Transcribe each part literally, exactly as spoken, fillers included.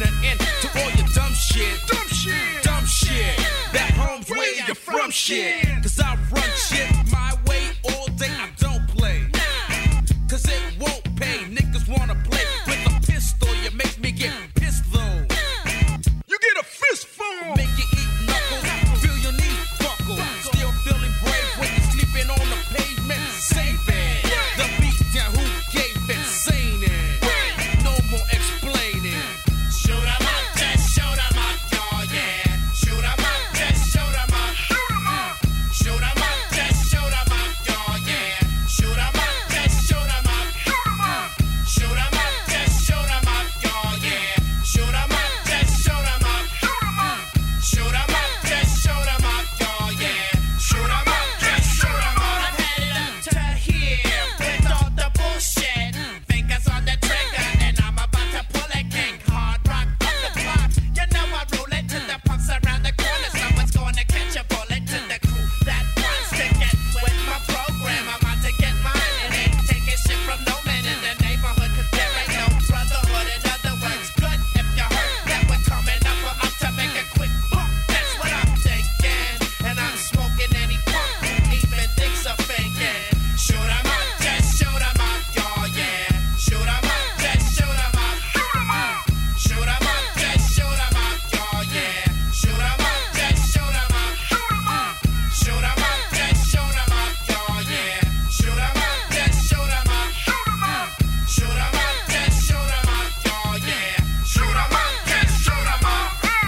the end to all your dumb shit. Dumb shit. Dumb shit. That home's where you're from shit. Cause I run shit my way all day. I don't play. Cause it won't pay. Niggas wanna play with a pistol. You make me get pissed though. You get a fistful. Make you eat knuckles. Feel your knees buckle. Still feeling brave when you're sleeping on the pavement. Save it. The beat down who gave it. Sane it. No more explaining. Shoot 'em up, just shoot 'em up, y'all, yeah. Shoot 'em up, just shoot 'em up. Shoot 'em up, just shoot 'em up, y'all, yeah. Shoot 'em up, just shoot 'em up. Shoot 'em up, just shoot 'em up, y'all, yeah. Shoot 'em up, just shoot 'em up. Shoot 'em up, just shoot 'em up, y'all, yeah. Shoot 'em up, just shoot 'em up. I'm headed up to here with all the bullshit. Fingers on the trigger, and I'm about to pull it, king. Hard rock up the block. You know I roll it to the punks around the corner. Someone's gonna catch a bullet to the crew that wants to get with my program. I'm out to get mine and ain't taking shit from no man in the neighborhood. Cause there ain't no brotherhood. In other words, good if you heard that we're coming up for us to make a quick buck. That's what I'm thinking. And I'm smoking any punk who even thinks of faking. Shoot 'em up, just shoot 'em up, y'all, yeah. Shoot 'em up, just shoot 'em up. Shoot 'em up, just shoot 'em up, y'all, yeah. Shoot 'em up, just shoot 'em up. Shoot 'em up, just shoot 'em up, y'all, yeah. Shoot 'em up, just shoot 'em up. Shoot 'em up, just shoot 'em up, y'all, yeah. Shoot 'em up, just shoot 'em up.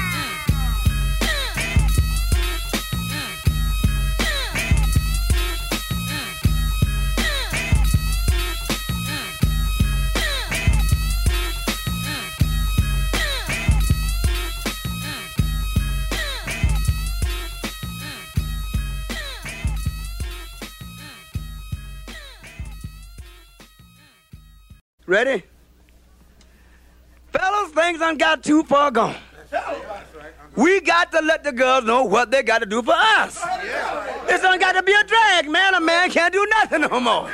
Ready? Fellas, things done got too far gone. We got to let the girls know what they got to do for us. It's done got to be a drag, man. A man can't do nothing no more.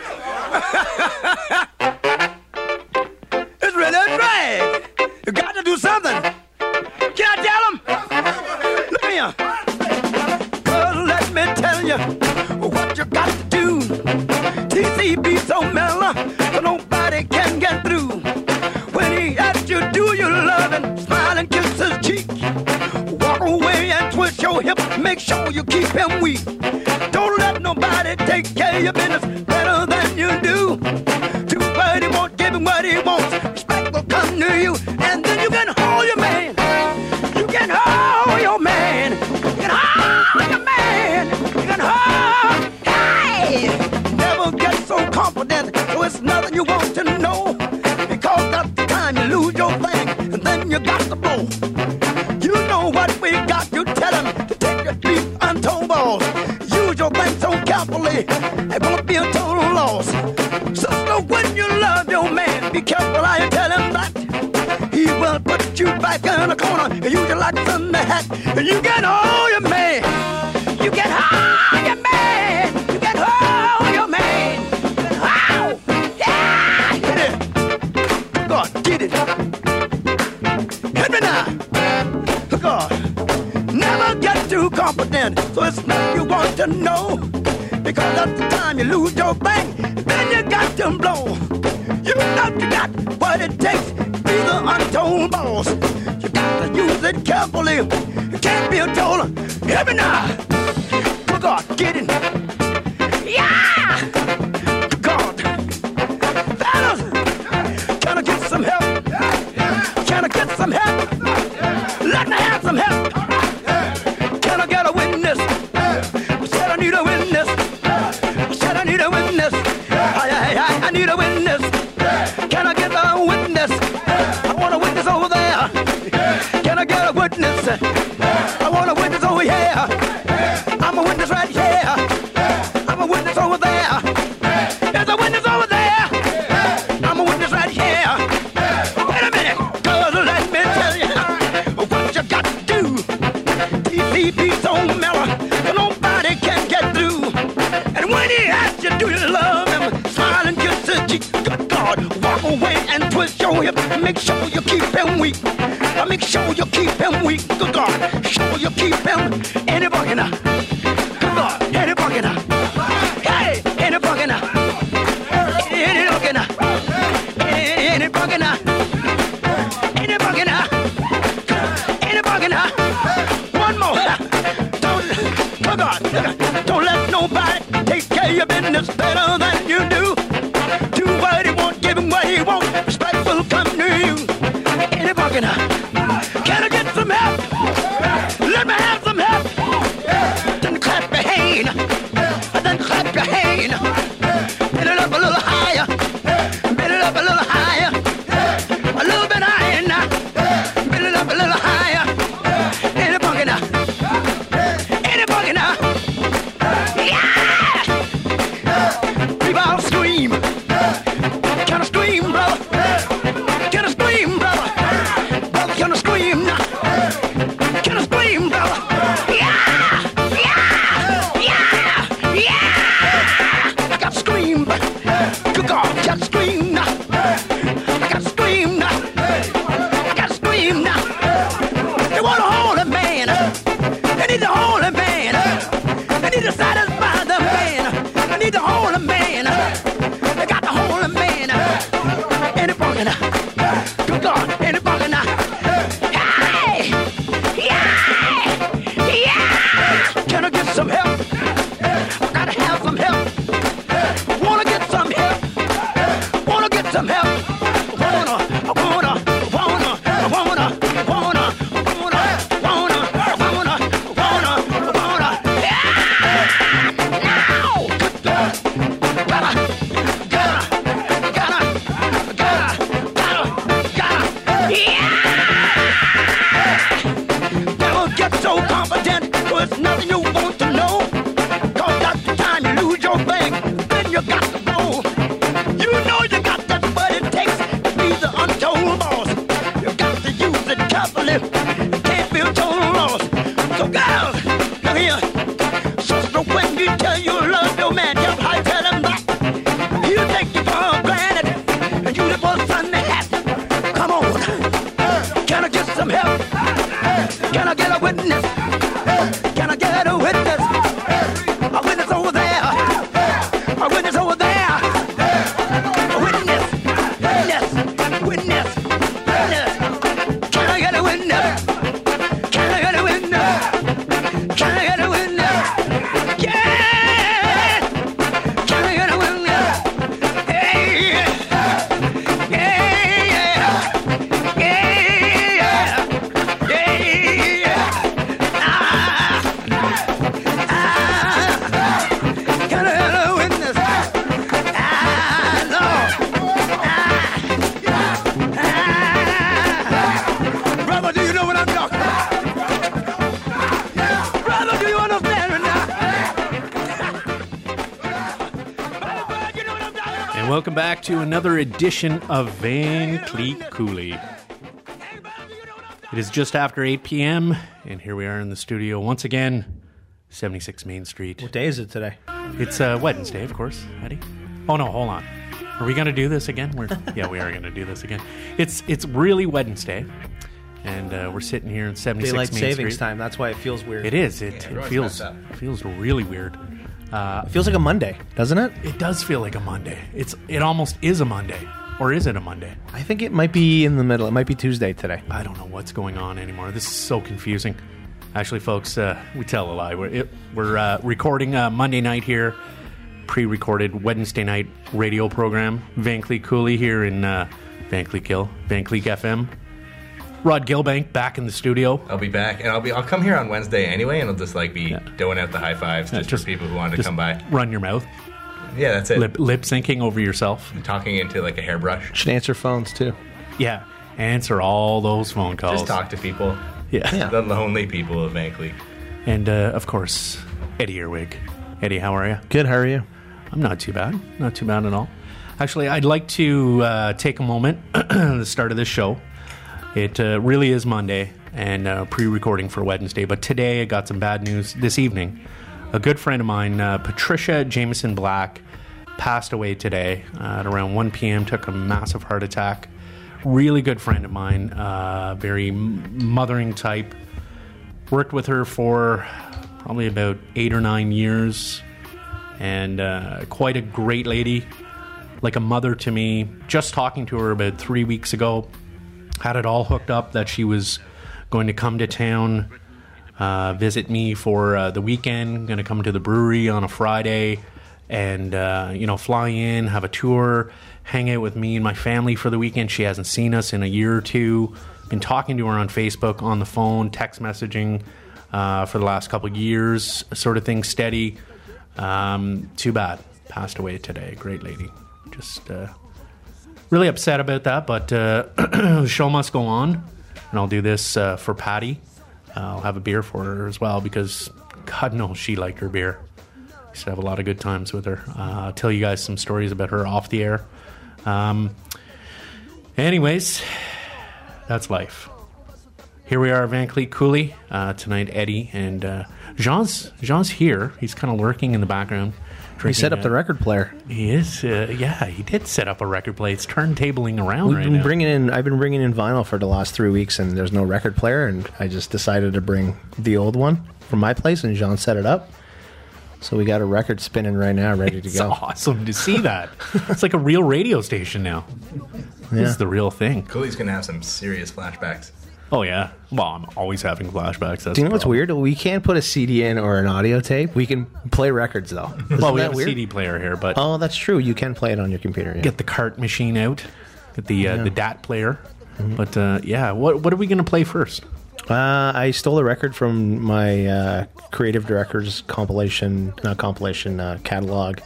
It's really a drag. You got to do something. Can I tell them? Look here. Girl, let me tell you what you got to do. T C be so mellow, so nobody can get through. When he asks you, do you love him? Smile and kiss his cheek. Walk away and twist your hip. Make sure you keep him weak. Don't let nobody take care of your business better than you do. Too bad he won't give him what he wants. Respect will come to you, and then you can hold your man. You can hold your man. You can hold your man. You can hold. Hey! Never get so confident, so it's nothing you want to know. Because that's the time you lose your thing, and then you got to blow. You know what we got, you tell him to take your deep untold balls. Use your thing so carefully, it won't be a total loss. Sister, when you love your man, be careful how you tell him that. He will put you back in a corner and use your lights in the hat. And you can hold your man. You can hold your man. You can hold your man. You can hold. Yeah, get it. God, get it. Hit me now. God, never get too confident, so it's nothing you want to know. Because that's the time you lose your thing, then you got to blow. You know you got what it takes, be the untold boss. You got to use it carefully, it can't be a total. Hear me now. God, get it. Yeah! God. Fellas, can I get some help? Can I get some help? Let me have some help. Can I get a witness? I said I need a witness. I said I need a witness. I, I, I, I need a witness. Can I get a witness? I want a witness over there. Can I get a witness? I want a witness over here. I'm a witness right here. I'm a witness over there. There's a witness over there. I'm a witness right here. Wait a minute, cause let me tell you what you got to do. T C be so mellow, so nobody can get through. And when he asks you, do you love him? Smile and kiss his cheek. Good God, walk away and twist your hip. Make sure you keep him weak. I make sure you keep him weak. Good God, sure you keep him in the bucket now. Good God, in the bucket now. Hey, in the bucket now. In the bucket now. In the bucket now. In the bucket now. In the bucket now. One more. Don't, good God, don't let nobody take care of your business better than you do. Do what he want, give him what he want. Respect will come to you. In the bucket now. Can I get some help? Let me have some help. Then clap your hand. Then clap your hand. Bend it up a little higher. Bend it up a little higher. A little bit higher now. Bend it up a little higher. In the bucket now. In the bucket now. Yeah! People all scream. Can I scream, brother? Can I scream, brother? Brother, can I scream now? Can I scream, brother? Yeah! Yeah! Yeah! Yeah! I got to scream. Good God, got to scream now. I got to scream now. I got to scream now. They want to hold a man. They need to hold a man. They need to satisfy the man. They need to hold a man. They got to hold a man. In the bucket now. Good God, in the bucket now. Hey! Yeah! Yeah! Can I get some help? I gotta have some help. Wanna get some help? Wanna get some help? Wanna, wanna, wanna, wanna, wanna, wanna, wanna, wanna, wanna, wanna. Yeah! Now! Good God. Gotta, gotta, gotta, gotta, gotta, gotta. Yeah! Don't get so confident, there's nothing you want to know. Cause that's the time you lose your thing, then you got to go. You know you got that's what it takes to be the untold boss. You got to use it carefully, you can't be total loss. So girls, come here. Sister, when you tell you love your man, just how you tell him that. You take you for granted, and you the boss on the hat. Come on, can I get some help? Can I get a witness? Can I get a witness? A witness over there. A witness over there. A witness. Witness. Witness. Witness. Can I get a witness? Can I get a witness? Can I get a witness? Yeah. Can I get a witness? Hey. Yeah. Yeah. Yeah. Yeah. Ah. Ah. Can I get a witness? Ah, no. Ah. Ah. Brother, do you know what I'm talking about? Brother, do you understand me now? Brother, you know what I'm talking about? And welcome back to another edition of Van Cleet Cooley. It is just after eight p.m., and here we are in the studio once again, seventy-six Main Street. What day is it today? It's uh, Wednesday, of course, Eddie. Oh, no, hold on. Are we going to do this again? We're, yeah, we are going to do this again. It's it's really Wednesday, and uh, we're sitting here in seventy-six Daylight Main savings Street. time. That's why it feels weird. It is. It, it everyone's feels messed it feels really weird. Uh, It feels like a Monday, doesn't it? it does feel like a Monday. It's It almost is a Monday. Or is it a Monday? I think it might be in the middle. It might be Tuesday today. I don't know what's going on anymore. This is so confusing. Actually, folks, uh, we tell a lie. We're, it, we're uh, recording uh, Monday night here, pre-recorded Wednesday night radio program. Van Cleet Cooley here in uh, Van Cleet Gill, Van Cleet F M. Rod Gilbank back in the studio. I'll be back, and I'll be. I'll come here on Wednesday anyway, and I'll just like be Yeah. doing out the high fives just, just- for people who wanted to Just come by. Run your mouth. Yeah, that's it. Lip, lip syncing over yourself. Talking into like a hairbrush. Should answer phones too. Yeah. Answer all those phone calls. Just talk to people. Yeah. Yeah. The lonely people of Van Cleet. And, uh, of course, Eddie Earwig. Eddie, how are you? Good. How are you? I'm not too bad. Not too bad at all. Actually, I'd like to uh, take a moment at the start of this show. It uh, really is Monday and uh, pre-recording for Wednesday, but today I got some bad news this evening. A good friend of mine, uh, Patricia Jameson Black, passed away today uh, at around one p.m., took a massive heart attack really good friend of mine, uh, very m- mothering type. Worked with her for probably about eight or nine years, and uh, quite a great lady, like a mother to me. Just talking to her about three weeks ago, had it all hooked up that she was going to come to town, uh, visit me for uh, the weekend, going to come to the brewery on a Friday, and uh, you know, fly in, have a tour, hang out with me and my family for the weekend. She hasn't seen us in a year or two. Been talking to her on Facebook, on the phone, text messaging uh, for the last couple of years, sort of thing, steady. Um, too bad. Passed away today. Great lady. Just uh, really upset about that, but uh, the show must go on. And I'll do this uh, for Patty. Uh, I'll have a beer for her as well, because God knows she liked her beer. Used to have a lot of good times with her. Uh, I'll tell you guys some stories about her off the air. Um, anyways, that's life. Here we are, Van Cleet Cooley. Uh, tonight, Eddie and uh, Jean's. Jean's here. He's kind of lurking in the background. He set up uh, the record player. He is. Uh, yeah, he did set up a record player. It's turntabling around We've right been now. bringing in. I've been bringing in vinyl for the last three weeks, and there's no record player, and I just decided to bring the old one from my place, and Jean set it up. So we got a record spinning right now, ready to It's go. awesome to see that. It's like a real radio station now. This is the real thing. Cooley's gonna have some serious flashbacks. Oh, yeah. Well, I'm always having flashbacks. That's Do you know the what's problem. weird? We can't put a C D in or an audio tape. We can play records, though. Isn't Well, we that have a weird? C D player here, but Oh, that's true. You can play it on your computer. Yeah. get the cart machine out. Get the uh, the D A T player. But, uh, yeah, what what are we going to play first? Uh, I stole a record from my uh, creative director's compilation, not compilation, uh, catalog.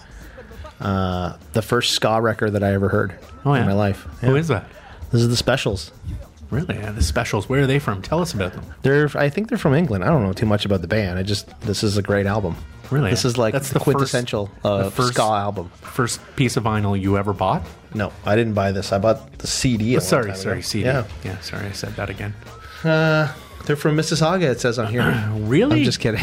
Uh, the first ska record that I ever heard Oh, yeah. in my life. Who Yeah. is that? This is the Specials. Really? Yeah, the Specials. Where are they from? Tell us about them. They're, I think they're from England. I don't know too much about the band. I just, this is a great album. Really? This is like That's the the first- quintessential the uh, first- ska album. First piece of vinyl you ever bought? No, I didn't buy this. I bought the C D. a Oh, long sorry, time sorry, ago. C D. Yeah. yeah, sorry, I said that again. Uh, they're from Mississauga, it says on here. Really? I'm just kidding.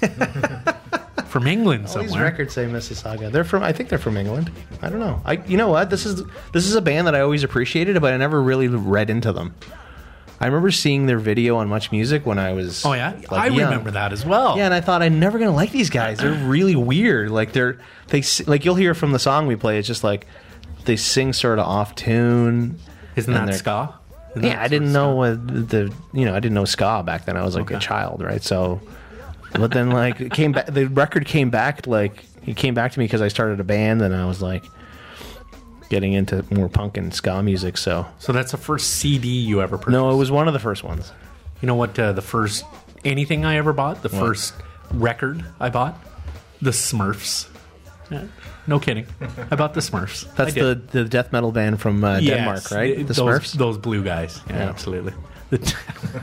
From England All these somewhere. records say Mississauga. They're from. I think they're from England. I don't know. I. You know what? This is this is a band that I always appreciated, but I never really read into them. I remember seeing their video on Much Music when I was. Oh, yeah? like, I young. remember that as well. Yeah, and I thought I'm never gonna like these guys. They're really weird. Like they're they s- like you'll hear from the song we play. It's just like they sing sort of off tune. Isn't and that they're- ska? Isn't Yeah, that I didn't sort know of what the you know I didn't know ska back then. I was like a Okay. child, right? So, but then like it came back. The record came back like it came back to me because I started a band, and I was like getting into more punk and ska music. So ska? So that's the first C D you ever purchased? no, it was one of the first ones. You know what? Uh, the first anything I ever bought, the What? first record I bought, the Smurfs. Yeah, no kidding. I bought the Smurfs. I That's did. the the death metal band from uh, Yes, Denmark, right? th- The those, Smurfs. Those blue guys. Yeah, Yeah. absolutely. The-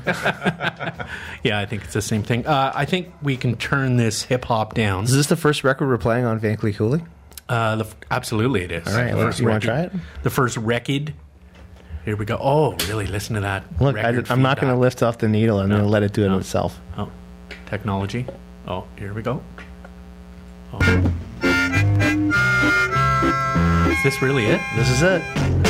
yeah, I think it's the same thing. Uh, I think we can turn this hip hop down. Is this the first record we're playing on Van Cleet Cooley? Uh, the, f- absolutely, it is. All right, The well, first you wanna record- try it? The first record. Here we go. Oh, really? Listen to that. Look, I, record am not going to feedback. lift off the needle. I'm going to No. let it do it No. itself. Oh, technology. Oh, here we go. Oh. Is this really it? This is it.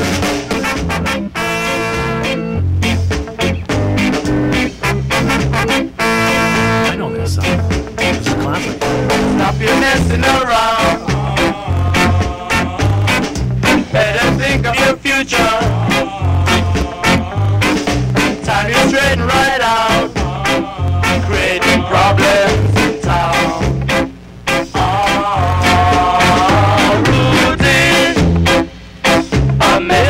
I know this song. This is classic. Stop your messing around. Better think of your future. Time is straighten right out. Creating problems in town. Oh, routine. A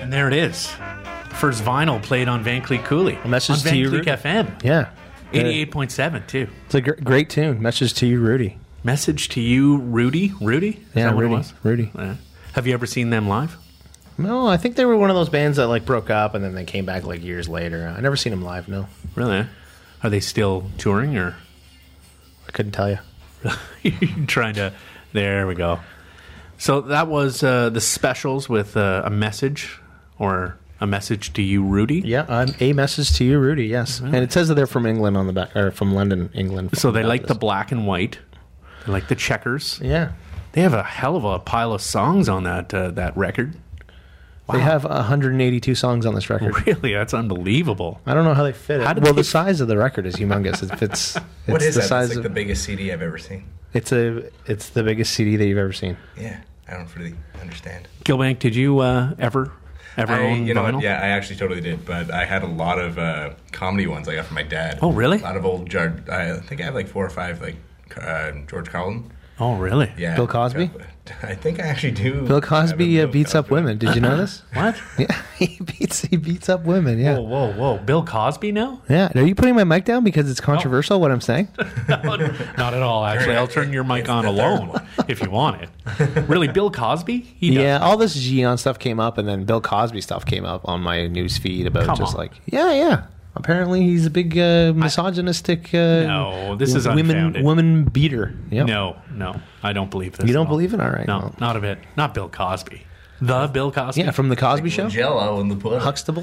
And there it is. First vinyl played on Van Cleek Cooley. A message on to Van you, Cleek Rudy. F M. Yeah. eighty-eight point seven, too. It's a gr- great tune. Message to you, Rudy. Message to you, Rudy. Rudy? Is Yeah, that what Rudy. it was? Rudy. Yeah. Have you ever seen them live? No, I think they were one of those bands that like broke up and then they came back like years later. I never seen them live. No, Really? Are they still touring, or I couldn't tell you. you're trying to? There we go. So that was uh, the specials with uh, a message, or a message to you, Rudy. Yeah, I'm a message to you, Rudy. Yes, and it says that they're from England on the back, or from London, England. So they About like the this. black and white. They like the checkers. Yeah, They have a hell of a pile of songs on that uh, that record. they have one hundred eighty-two songs on this record. Really, that's unbelievable. I don't know how they fit it. How did well, they- the size of the record is humongous. It fits. It's What is the that? size It's like of, the biggest C D I've ever seen. It's a. It's the biggest C D that you've ever seen. Yeah, I don't really understand. Gilbank, did you uh, ever ever I, own you know vinyl? what? Yeah, I actually totally did, but I had a lot of uh, comedy ones I got from my dad. Oh, really? A lot of old Jar. I think I have like four or five, like uh, George Carlin. Oh, really? Yeah, Bill Cosby? I think I actually do. Bill have Cosby a uh, Bill beats up Cosby. women. Did you know this? What? Yeah, he beats he beats up women. Yeah. Whoa, whoa, whoa! Bill Cosby now? Yeah. Are you putting my mic down because it's controversial what I'm saying? No, not at all. Actually, I'll turn your mic on alone if you want it. Really, Bill Cosby? He does. Yeah, all this Gian stuff came up, and then Bill Cosby stuff came up on my news feed about Come just on. like, yeah, yeah. Apparently, he's a big uh, misogynistic. Uh, No, this is women unfounded. woman beater. Yep. No, no, I don't believe this. You don't at all. believe it? All right. No, well. not a bit. Not Bill Cosby. The Bill Cosby? Yeah, from the Cosby Show. Jello in the pudding. Huxtable.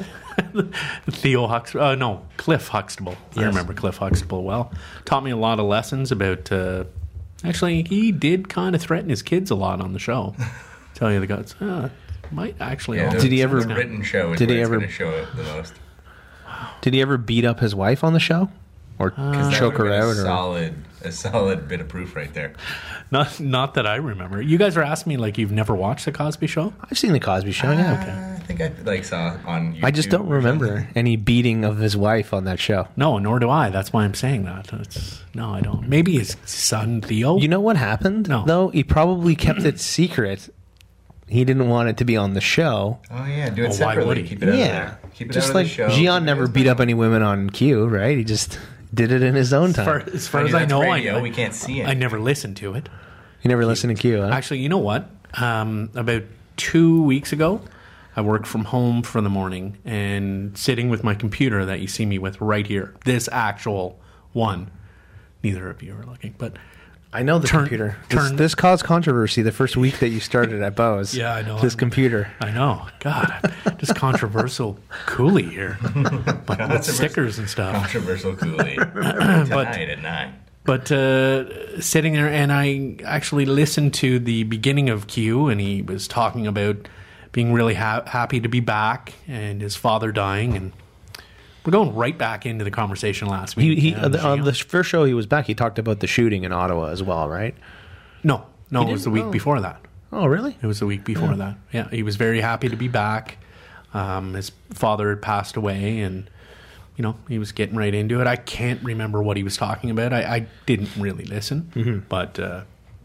Theo Huxtable. Uh, no, Cliff Huxtable. I Yes. remember Cliff Huxtable well. Taught me a lot of lessons about. Uh, actually, he did kind of threaten his kids a lot on the show. Tell you the guts. Uh, might actually. Yeah, all the- Did he ever- the written show is Did where he it's ever- going to show it the most? Did he ever beat up his wife on the show, or That choke would've her been out? A Or? solid, a solid bit of proof right there. Not, not that I remember. You guys are asking me like you've never watched the Cosby Show. I've seen the Cosby Show. Yeah. Okay. I think I like saw it on YouTube. I just don't or remember something. any beating of his wife on that show. No, nor do I. That's why I'm saying that. It's, no, I don't. Maybe his son Theo. You know what happened? No. Though he probably kept it secret. He didn't want it to be on the show. Oh yeah, do it Well, why separately. would he? Keep it out of Yeah, there. Keep it just out like of the show. Gian Keep it never out beat of up the- any women on Q, right? He just did it in his own as far time. as, far I as mean, I that's know, radio, I, we can't see it. I never listened to it. You never listened to Q, huh? Actually, you know what? Um, about two weeks ago, I worked from home for the morning and sitting with my computer that you see me with right here. This actual one. Neither of you are looking, but I know the Turn- computer. This, turn- this caused controversy the first week that you started at Bose. Yeah, I know. This I'm- computer. I know. God, I'm just controversial Cooley here. But with stickers and stuff. Controversial Kool-Aid. Tonight at nine. But uh, sitting there, and I actually listened to the beginning of Q, and he was talking about being really ha- happy to be back and his father dying. And we're going right back into the conversation last He, week. he, um, on Gian. the first show he was back, he talked about the shooting in Ottawa as well, right? no, no, He it was the didn't? week Oh. before that. Oh, really? It was the week before that. Yeah, he was very happy to be back. Um, his father had passed away, and you know he was getting right into it. I can't remember what he was talking about. I, I didn't really listen, Mm-hmm. but uh,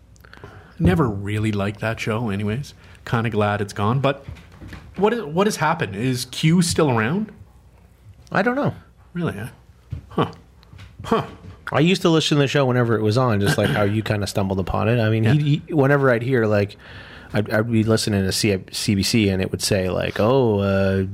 never really liked that show. Anyways, kind of glad it's gone. But what is what has happened? Is Q still around? I don't know. Really? Huh? Huh? I used to listen to the show whenever it was on, just like how you kind of stumbled upon it. I mean, he, he, whenever I'd hear, like, I'd, I'd be listening to C- CBC and it would say, like, oh, uh,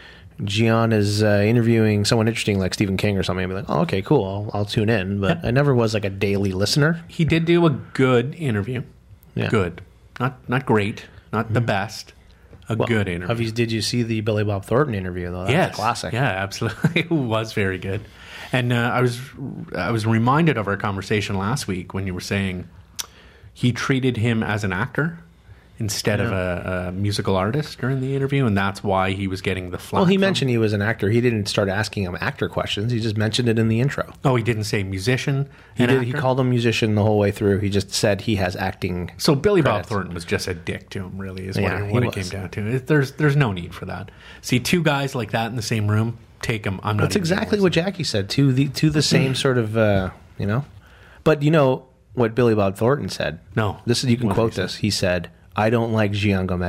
Gian is uh, interviewing someone interesting like Stephen King or something. I'd be like, oh, okay, cool. I'll, I'll tune in. But I never was like a daily listener. He did do a good interview. Yeah. Good, not not great, not the best. A Well, good interview. Have you, did you see the Billy Bob Thornton interview, though? That's Yes. a classic. Yeah, absolutely. It was very good. And uh, I was I was reminded of our conversation last week when you were saying he treated him as an actor instead of a, a musical artist during the interview, and that's why he was getting the flack. Well, he from- mentioned he was an actor. He didn't start asking him actor questions. He just mentioned it in the intro. Oh, he didn't say musician. He, and did, he actor? called him musician the whole way through. He just said he has acting. So Billy Bob credits. Thornton was just a dick to him, really, is Yeah, what, it, he what it was. came down to. It, there's there's no need for that. See, two guys like that in the same room, take them. I'm not. That's even gonna exactly listen. what Jackie said. To the to the same sort of uh, you know, but you know what Billy Bob Thornton said. No. This is you can What quote did he this. He said, "I don't like Gian Gomeshi."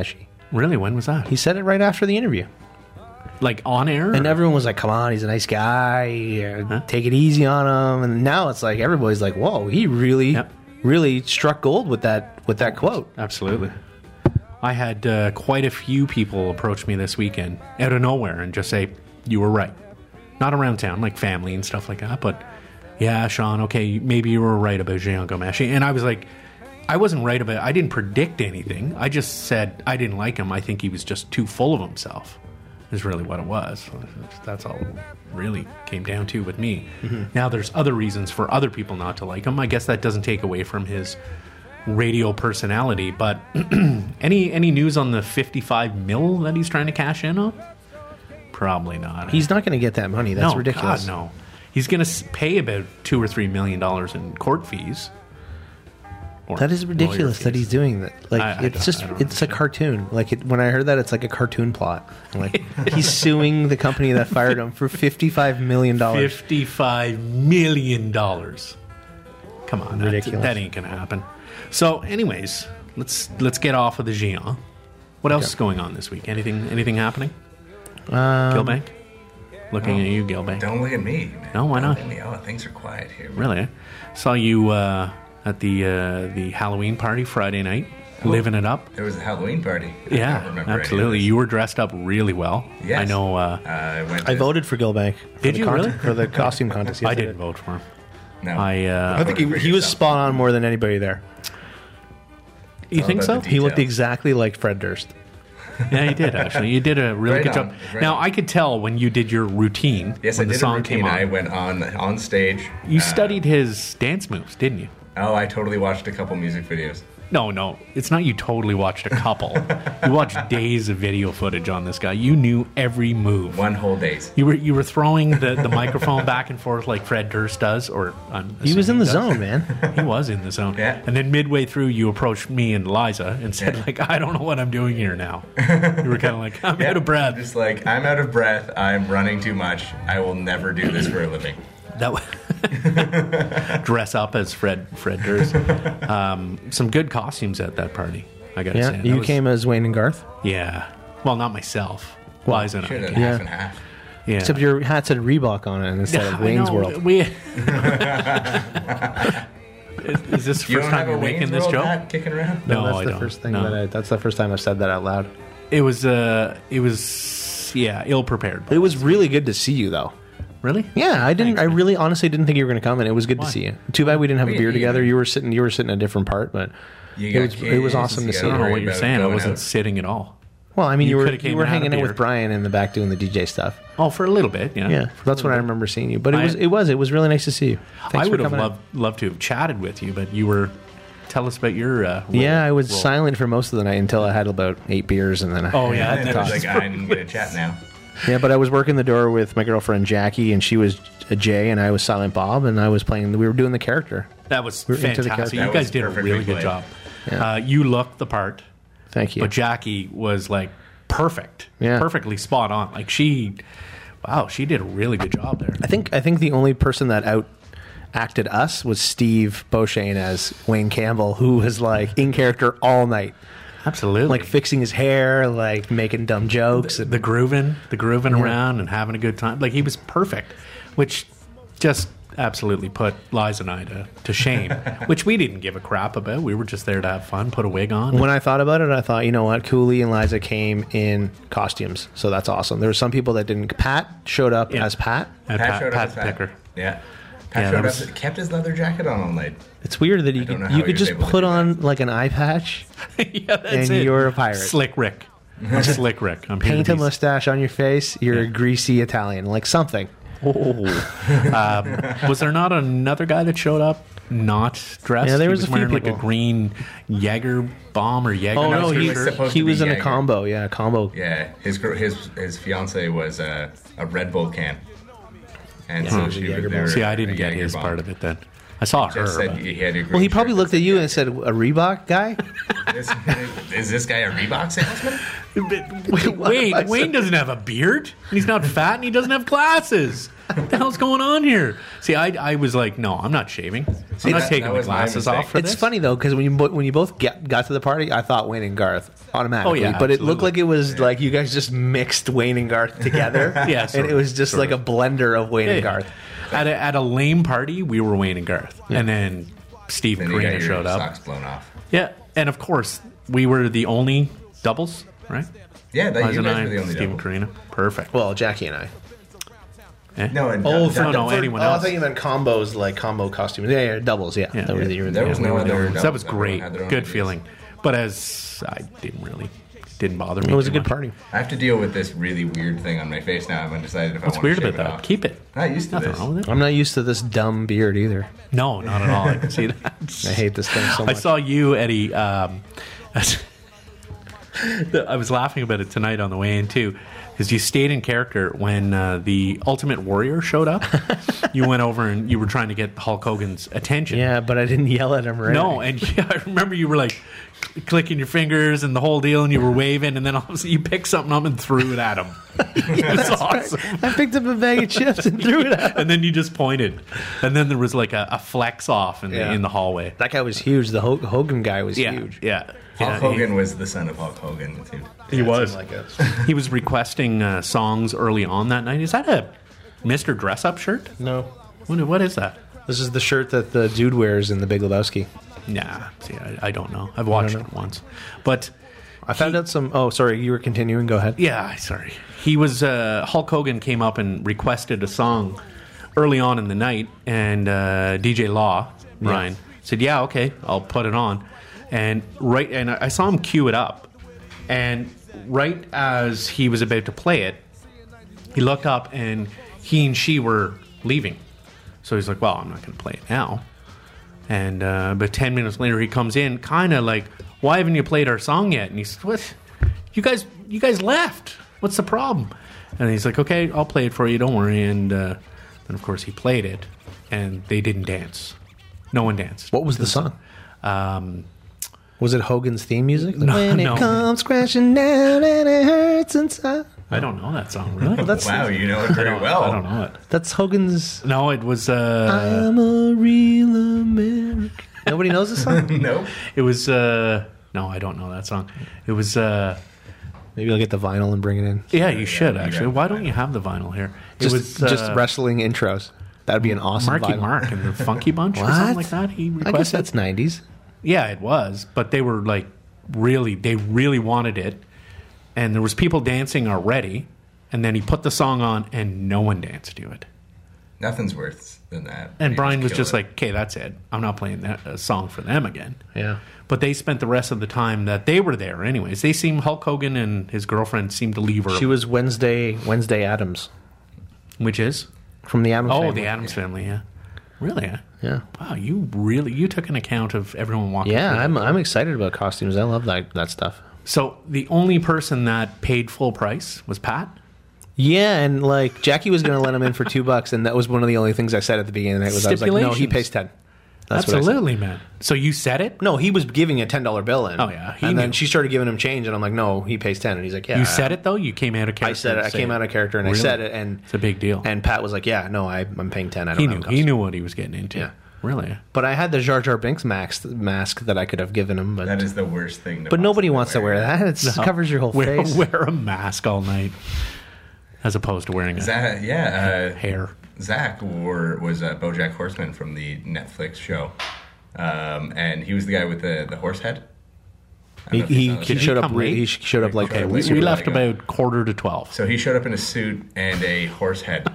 Really? When was that? He said it right after the interview. Like on air? And everyone was like, come on, he's a nice guy. Uh, huh? Take it easy on him. And now it's like everybody's like, whoa, he really, yep. really struck gold with that with that quote. Absolutely. I had uh, quite a few people approach me this weekend out of nowhere and just say, you were right. Not around town, like family and stuff like that, but yeah, Sean, okay, maybe you were right about Jian Ghomeshi. And I was like, I wasn't right about it. I didn't predict anything. I just said I didn't like him. I think he was just too full of himself. Is really what it was. That's all it really came down to with me. Mm-hmm. Now there's other reasons for other people not to like him. I guess that doesn't take away from his radio personality, but any any news on the fifty-five mil that he's trying to cash in on? Probably not. He's not going to get that money. That's no, ridiculous. God, no. He's going to pay about two or three million dollars in court fees. That is ridiculous that he's doing that. Like, I, I it's just, it's understand. a cartoon. Like, it, when I heard that, it's like a cartoon plot. Like, he's suing the company that fired him for fifty-five million dollars. fifty-five million dollars. Come on. Ridiculous. That, that ain't going to happen. So, anyways, let's let's get off of the Jian. What else okay. is going on this week? Anything anything happening? Um, Gilbank? Looking oh, at you, Gilbank. Don't look at me, man. No, why not? Don't look at me. Oh, things are quiet here. Man. Really? Saw you uh, at the uh, the Halloween party Friday night, oh, living it up. There was a Halloween party. I yeah, absolutely. You were dressed up really well. Yes. I know. Uh, uh, I, went I voted for Gilbank. For did you contest, really? For the costume contest. Yes, I didn't vote for him. No. I, uh, I think he, he was spot on more than anybody there. You think so? He looked exactly like Fred Durst. Yeah, he did, actually. You did a really right good on, job. right now, on. I could tell when you did your routine. Yes, when I the did song a routine. Came on. I went on on stage. You uh, studied his dance moves, didn't you? Oh, I totally watched a couple music videos. No, no. It's not you totally watched a couple. You watched days of video footage on this guy. You knew every move. One whole days. You were you were throwing the, the microphone back and forth like Fred Durst does, or I'm he was in the does. zone, man. He was in the zone. Yeah. And then midway through, you approached me and Liza and said, yeah. like, I don't know what I'm doing here now. You were kind of like, I'm yeah. out of breath. Just like, I'm out of breath. I'm running too much. I will never do this for a living. That w- dress up as Fred Fred Durst. Um, some good costumes at that party. I gotta yeah, say. you was, came as Wayne and Garth. Yeah. Well, not myself. Well, Liza and I. Should have came. half Yeah. and half. Yeah. Except your hat said Reebok on it instead of Wayne's know, World. We, is, is this the You first don't time have you're a making Wayne's this World joke? hat kicking around? No, that's I the don't. first thing No. that I, that's the first time I've said that out loud. It was, uh, it was, yeah, ill prepared. It was really good to see you, though. Really? Yeah, I didn't. Thanks, I man. really, honestly, didn't think you were going to come, and it was good Why? to see you. Too bad we didn't have We- a beer you- together. You were sitting. You were sitting a different part, but You it got was. It was kids, awesome to you see. I don't know gotta what worry you're about saying. I going wasn't out. sitting at all. Well, I mean, You you, were coulda came you were and had a hanging out beer. with Brian in the back doing the D J stuff. Oh, for a little bit, yeah. Yeah, For a that's when I little bit. remember seeing you. But it I- was. It was. It was really nice to see you. Thanks I would for have coming out. loved, loved to have chatted with you, but you were. Tell us about your. Uh, role, Yeah, I was role. silent for most of the night until I had about eight beers, and then I. Oh, yeah, And that it was was like, I'm going to chat now. Yeah, but I was working the door with my girlfriend Jackie, and she was a Jay, and I was Silent Bob, and I was playing. We were doing the character. That was We're into the fantastic. character. You That guys was did a perfectly really good played. job. Yeah. Uh, you looked the part, Thank you. but Jackie was like perfect. Yeah. Perfectly spot on. Like she, wow, she did a really good job there. I think I think the only person that out acted us was Steve Beauchesne as Wayne Campbell, who was like in character all night, Absolutely. like fixing his hair, like making dumb jokes. the grooving, the grooving around and having a good time. Like he was perfect, which just absolutely put Liza and I to, to shame, which we didn't give a crap about. We were just there to have fun, put a wig on. When I thought about it, I thought, you know what, Cooley and Liza came in costumes, so that's awesome. There were some people that didn't. Pat showed up Yeah. as Pat. And Pat, Pat, showed Pat up. Picker. Yeah. Pat Yeah, showed that up. was- Kept his leather jacket on all night. It's weird that you don't know could, how you he could was just able to put do on like an eye patch, Yeah, that's and it. you're a pirate. Slick Rick. Slick Rick. I'm here Paint to a be- mustache on your face. You're a greasy Italian, like something. Oh. um, was there not another guy that showed up not dressed? Yeah, there He was a few wearing like people. a green Jaeger bomb or Jaeger. Oh no, he he, was supposed he to was be in a Jaeger. combo. Yeah, a combo. Yeah, his gr- his his fiance was a, a Red Bull can, and Yeah, so he was a she Jaeger was bomb. there. See, I didn't a get Jaeger his bomb. part of it then. I saw her. Just said but- he had a green Well, he probably shirt looked that at you said and said, "A Reebok guy." Is, is this guy a Reebok salesman? Wayne, Wayne doesn't have a beard. And he's not fat, and he doesn't have glasses. What the hell's going on here? See, I, I was like, no, I'm not shaving. I'm See, not that- taking that the was my glasses mistake. off for It's this. funny though because when you bo- when you both get, got to the party, I thought Wayne and Garth automatically. Oh, yeah, but it looked absolutely. like it was like you guys just mixed Wayne and Garth together. Yeah, sort and it of, was just sort like of. a blender of Wayne Yeah, and yeah. Garth. At a, at a lame party, we were Wayne and Garth, and then Steve Then and you got Karina your showed up. socks blown off. Yeah, and of course we were the only doubles, right? Yeah, that, Liza you and guys I, were the only Steve and double. Karina, perfect. Well, Jackie and I. Eh? No, and Oh, that- no, no, for- anyone oh, I else. thought you meant combos, like combo costumes. Yeah, yeah, doubles. Yeah, Yeah. That was Yeah. the- There was We no were the other only ones. That was doubles. Everyone great. had their own Good ideas. feeling. But as I didn't really, didn't bother me. It was too a good much. party. I have to deal with this really weird thing on my face now. I'm undecided if What's I want weird to shave about it that? off. Keep it. Not used to Nothing this. wrong with it. I'm not used to this dumb beard either. No, not at all. I can see that. I hate this thing so I much. saw you, Eddie. Um, I was laughing about it tonight on the way in too, because you stayed in character when uh, the Ultimate Warrior showed up. You went over and you were trying to get Hulk Hogan's attention. Yeah, but I didn't yell at him right. No, and yeah, I remember you were like clicking your fingers and the whole deal, and you were waving, and then all of a sudden you picked something up and threw it at him. It was awesome. I picked up a bag of chips and threw it at him. And then you just pointed, and then there was like a, a flex off in the Yeah. in the hallway. That guy was huge. The Ho- Hogan guy was Yeah, huge. yeah. Hulk Yeah, Hogan was the son of Hulk Hogan, too. He, he was. Like a, He was requesting uh, songs early on that night. Is that a Mister Dress Up shirt? no, What, what is that? this is the shirt that the dude wears in The Big Lebowski. Nah, see, I, I don't know. I've watched know. it once, but I found out some. Oh, sorry, you were continuing. Go ahead. yeah, sorry. He was uh, Hulk Hogan came up and requested a song early on in the night, and uh, D J Law Ryan said, "Yeah, okay, I'll put it on." And right, and I saw him cue it up, and right as he was about to play it, he looked up and he and she were leaving. So he's like, "Well, I'm not going to play it now." And uh, about ten minutes later, he comes in, kind of like, "Why haven't you played our song yet?" And he says, "What? You guys, you guys left. What's the problem?" And he's like, "Okay, I'll play it for you. Don't worry." And uh, then, of course, he played it, and they didn't dance. No one danced. What was the song? Um, Was it Hogan's theme music? No, when it no. comes crashing down and it hurts inside. I don't know that song really. That's Wow, you know it I very don't, well. I don't know it. that's Hogan's. No, it was. Uh, I'm a real American. Nobody knows the song. Nope. it was. Uh, no, I don't know that song. It was. Uh, Maybe I'll get the vinyl and bring it in. yeah, you should you actually. got Why the don't you have the vinyl here? It Just, was just uh, wrestling intros. That'd be an awesome Marky vinyl. Mark and the Funky Bunch or What? something like that. He I guess requested. that's nineties. Yeah, it was, but they were like really, they really wanted it, and there was people dancing already, and then he put the song on, and no one danced to it. Nothing's worse than that. And You Brian was kill just it. like, "Okay, that's it. I'm not playing that uh, song for them again." Yeah. But they spent the rest of the time that they were there, anyways. They seemed Hulk Hogan and his girlfriend seemed to leave early. She was Wednesday Wednesday Adams which is from the Adams oh, family. the Addams family, yeah. Really? Huh? Yeah. Wow, you really you took an account of everyone walking. Yeah, through. I'm I'm excited about costumes. I love that that stuff. So the only person that paid full price was Pat. Yeah, and like Jackie was going to let him in for two bucks, and that was one of the only things I said at the beginning of the night. Was I was like, no, he Stipulations. pays ten. That's what I said. Absolutely, man. So you said it. No, he was giving a ten dollar bill in. Oh, yeah, he and then knew. she started giving him change, and I'm like, no, he pays ten, and he's like, yeah. You said it though. You came out of character. I said it. and I said came out of character, and Really? I said it, and It's a big deal. And Pat was like, yeah, no, I, I'm paying ten. I don't he have knew. a He costume. knew what he was getting into. Yeah. Really. But I had the Jar Jar Binks mask mask that I could have given him, but That is the worst thing. To but nobody possibly wants to wear that. It No. covers your whole wear, face. Wear a mask all night, as opposed to wearing a Zach, yeah, uh, hair. Zach wore, was uh, BoJack Horseman from the Netflix show, um, and he was the guy with the, the horse head. I don't He, know if you he, saw he this. Did he showed up. come re- late? He showed up like Okay, a we- We, super we left like, uh, about quarter to twelve. So he showed up in a suit and a horse head,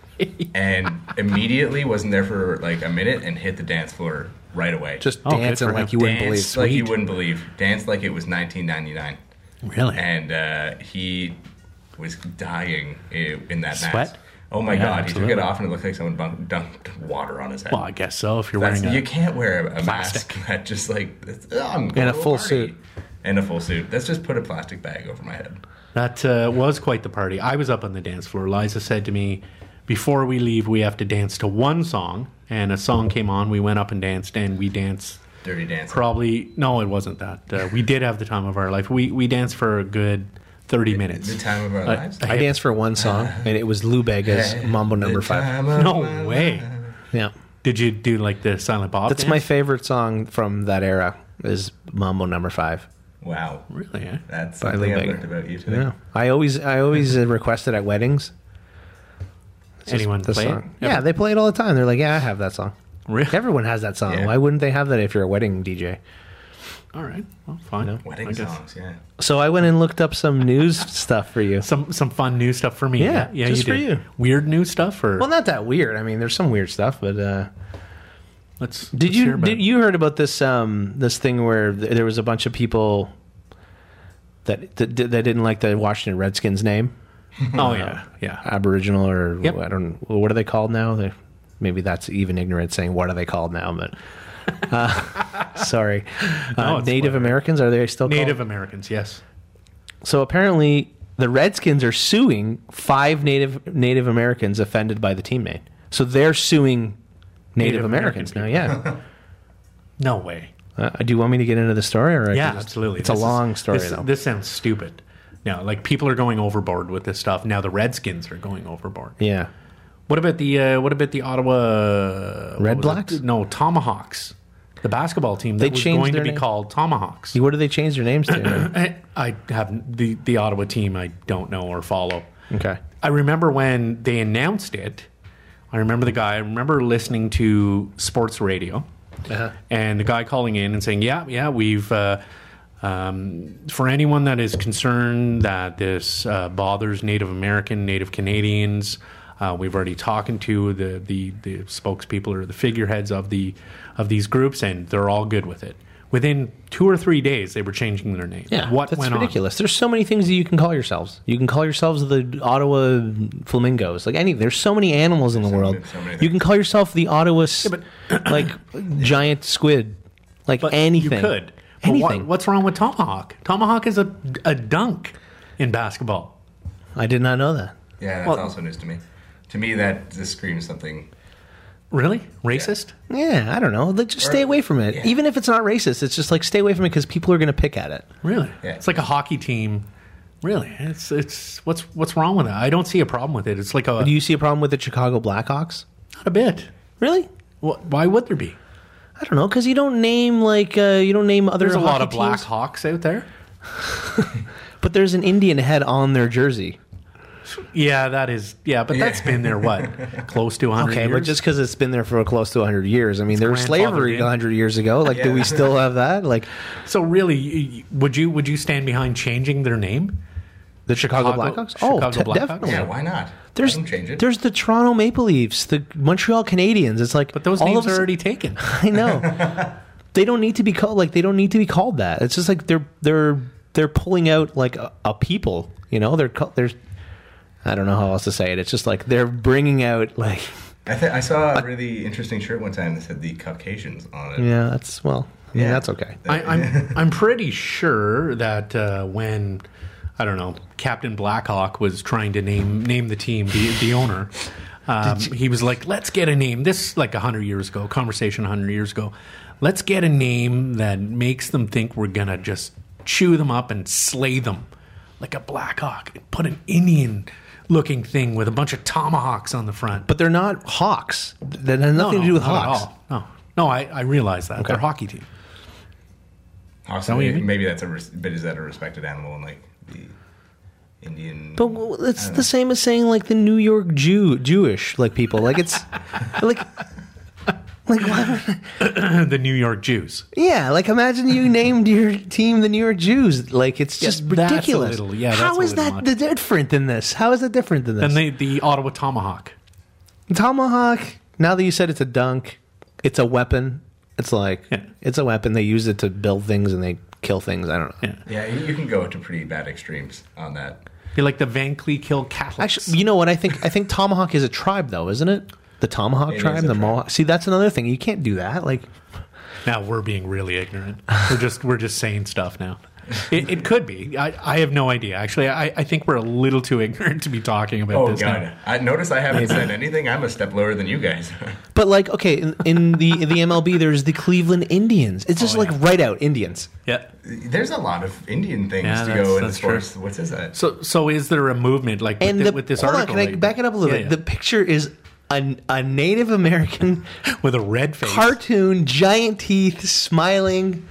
and immediately wasn't there for like a minute and hit the dance floor right away. just Oh, good dancing for like him. you wouldn't believe. danced like you Sweet. wouldn't believe. Danced like it was nineteen ninety-nine, Really? and uh, he was dying i- in that Sweat? mask. Oh my Yeah, god! absolutely. He took it off and it looked like someone bunk- dunked water on his head. Well, I guess so. If you're That's, wearing a you can't wear a plastic. mask that just like it's, oh, I'm In going a to full party. suit. In a full suit. Let's just put a plastic bag over my head. That uh, was quite the party. I was up on the dance floor. Liza said to me, before we leave, we have to dance to one song. And a song came on. We went up and danced, and we danced Dirty dancing. probably... No, it wasn't that. Uh, we did have the time of our life. We we danced for a good thirty minutes. The time of our Uh, lives. I danced for one song, and it was Lou Bega's Mambo Number The Five. time of No my way. life. Yeah, Did you do like the Silent Bob? that's dance? my favorite song from that era. Is Mambo Number Five. Wow. Really? Eh? That's By something Lou I Bega. learned about you today. Yeah, I always I always uh, request it at weddings. It's just Anyone the play song. it? Yeah, they play it all the time. They're like, yeah, I have that song. Really? Everyone has that song. Yeah. Why wouldn't they have that if you're a wedding D J? All right. Well, fine. I Wedding guess. songs, yeah. So I went and looked up some news stuff for you. Some some fun news stuff for me. Yeah, yeah, just you for did. you. Weird news stuff, or Well, not that weird. I mean, there's some weird stuff, but uh, let's. did let's hear you about did it. you heard about this um this thing where th- there was a bunch of people that that, that didn't like the Washington Redskins name, Oh yeah, yeah. Aboriginal or Yep. I don't well, what are they called now? They, maybe that's even ignorant saying what are they called now, but uh, sorry, No, uh, it's Native whatever. Americans are they still Native called? Americans, yes. So apparently, the Redskins are suing five Native Native Americans offended by the team name. So they're suing Native, Native Americans American now. Yeah. No way. uh, do you want me to get into the story? Or I Yeah, can just- absolutely. It's This a is- long story, this, though. This sounds stupid. Now, like people are going overboard with this stuff. Now the Redskins are going overboard. yeah. What about the uh, what about the Ottawa Red what was Blacks? it? No, Tomahawks. The basketball team that They was changed going to their be name? called Tomahawks. What do they change their names to? I, I have the the Ottawa team. I don't know or follow. okay. I remember when they announced it. I remember the guy. I remember listening to sports radio, Uh-huh. and the guy calling in and saying, "Yeah, yeah, we've uh, um, for anyone that is concerned that this uh, bothers Native American, Native Canadians, uh, we've already talking to the, the the spokespeople or the figureheads of the of these groups, and they're all good with it." Within two or three days, they were changing their name. Yeah. what that's went ridiculous. There's so many things that you can call yourselves. You can call yourselves the Ottawa Flamingos. Like any, there's so many animals in the so world. many- so many You can call yourself the Ottawa, s- like giant squid. Like on? But anything. you could. But Anything. what, what's wrong with Tomahawk? Tomahawk is a a dunk in basketball. I did not know that. Yeah, that's Well- also news to me. To me, that just screams something. Really? Racist? Yeah, I don't know. Like, just stay away from it. yeah. Even if it's not racist, it's just like stay away from it because people are going to pick at it. Really? Yeah. It's like a hockey team. Really? It's it's what's what's wrong with that? I don't see a problem with it. It's like a Do you see a problem with the Chicago Blackhawks? not a bit. Really? Wh- Why would there be? I don't know because you don't name like uh, you don't name other. There's a lot hockey of Black teams, Hawks out there. but there's an Indian head on their jersey. Yeah, that is. Yeah, but that's been there what close to one hundred Okay, years. but just because it's been there for close to one hundred years, I mean, there was grandfathered slavery in. one hundred years ago. Like, do we Yeah. still have that? Like so really, y- y- would you would you stand behind changing their name? the Chicago, Chicago- Blackhawks? Oh, Chicago te- Blackhawks? definitely. Yeah, why not? There's Let them change it. there's the Toronto Maple Leafs, the Montreal Canadiens. It's like, But those all names of are a- already taken. I know. They don't need to be called like they don't need to be called that. It's just like they're they're they're pulling out like a, a people. You know, they're co- there's I don't know how else to say it. It's just like they're bringing out like I, th- I saw a really interesting shirt one time that said the Caucasians on it. yeah. That's well, I mean, Yeah. that's okay. I, I'm I'm pretty sure that uh, when I don't know Captain Blackhawk was trying to name name the team, the the owner, um, he was like, "Let's get a name." This like a hundred years ago, conversation a hundred years ago. Let's get a name that makes them think we're gonna just chew them up and slay them, like a Blackhawk. Put an Indian looking thing with a bunch of tomahawks on the front. But they're not hawks. That has nothing to do with not at hawks. all. No, no, I, I realize that they're a hockey team. Also, what you maybe, mean? maybe that's a res- but is that a respected animal in like the Indian? But well, it's the same as saying like the New York Jew Jewish like people. Like it's like like why, The New York Jews. yeah. Like imagine you named your team the New York Jews. Like it's Yeah, just that's a ridiculous. little- yeah, that's How a is little that much. the different than this? How is that different than this? And they, the Ottawa Tomahawk. Tomahawk. Now that you said it's a dunk, it's a weapon. It's like Yeah. it's a weapon. They use it to build things and they kill things. I don't know. Yeah. Yeah, you, you can go to pretty bad extremes on that. You're like the Van Cleef Catholics. Actually, you know what? I think I think Tomahawk is a tribe, though, isn't it? The Tomahawk It is tribe, a the tribe. Mohawk. See, that's another thing. You can't do that. Like, now we're being really ignorant. We're just we're just saying stuff now. It, it could be. I, I have no idea. Actually, I, I think we're a little too ignorant to be talking about Oh this god! now. I notice I haven't said anything. I'm a step lower than you guys. But like, okay, in, in the in the M L B, there's the Cleveland Indians. It's just Oh, like yeah. right out Indians. Yeah. There's a lot of Indian things Yeah, to that's- go in that's sports. What is that? So, so is there a movement like with, And the, the, with this hold article? on, can I like- back it up a little Yeah, bit? yeah. The picture is a, a Native American with a red face. cartoon, giant teeth, smiling.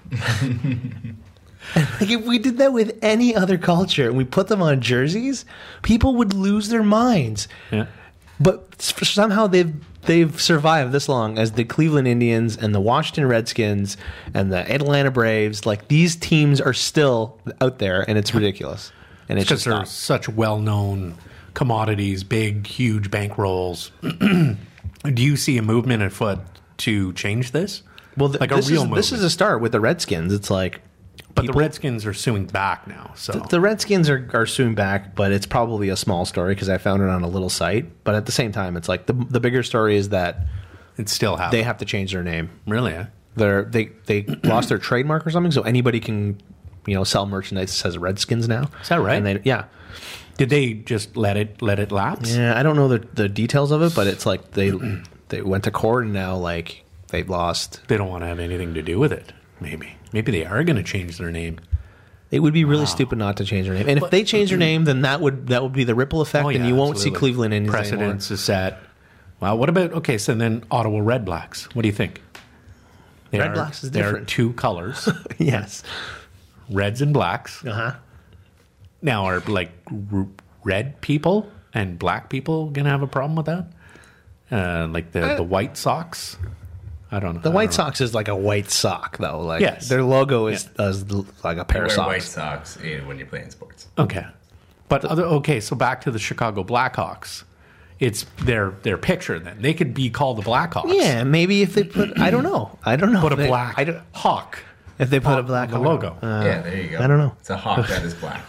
Like if we did that with any other culture and we put them on jerseys, people would lose their minds. Yeah. But s- somehow they've they've survived this long as the Cleveland Indians and the Washington Redskins and the Atlanta Braves. Like these teams are still out there, and it's ridiculous. And it's Because just they're not. such well-known commodities, big, huge bankrolls. Do you see a movement afoot to change this? Well, th- like a this real is, movement. this is a start with the Redskins. It's like, but the people- Redskins are suing back now. So the Redskins are, are soon back, but it's probably a small story because I found it on a little site. But at the same time, it's like the the bigger story is that it's still happening. they have to change their name. really? Eh? They're, they they lost their trademark or something, so anybody can, you know, sell merchandise that says Redskins now. Is that right? And they, yeah, Did they just let it let it lapse? yeah. I don't know the the details of it, but it's like they they went to court and now like they've lost. They don't want to have anything to do with it. Maybe. Maybe they are going to change their name. It would be really stupid not to change their name. And if they change their name, then that would that would be the ripple effect, Oh, and yeah, you won't absolutely. see Cleveland Indians anymore. Precedence is set. Well, what about okay? So then Ottawa Red Blacks. What do you think? They Red are- Blacks is they are different. two colors, Yes. reds and blacks. Uh huh. Now, are like r- red people and black people going to have a problem with that? Uh, like the, the White Sox? I don't know. The I White don't know. Sox is like a white sock, though. Like Yes. their logo is, is like a pair Wear of socks. white socks in- when you're playing sports. Okay, but other, okay. So back to the Chicago Blackhawks. It's their their picture. Then they could be called the Blackhawks. Yeah, maybe if they put, I don't know, I don't know. Put a They- black I don't, hawk. if they put a on black the on logo. Uh, yeah, there you go. I don't know. It's a hawk that is black.